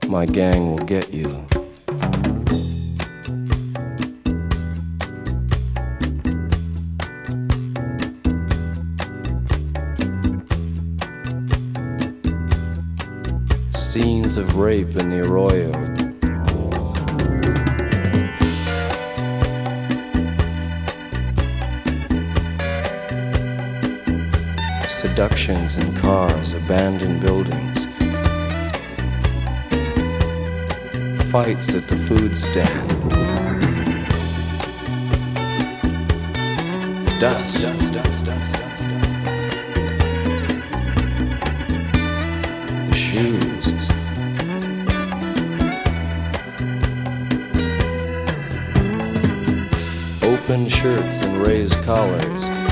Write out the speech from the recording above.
My gang will get you. Scenes of rape in the arroyo. Seductions in cars, abandoned buildings. Fights at the food stand. Dust. The shoes. Open shirts and raised collars.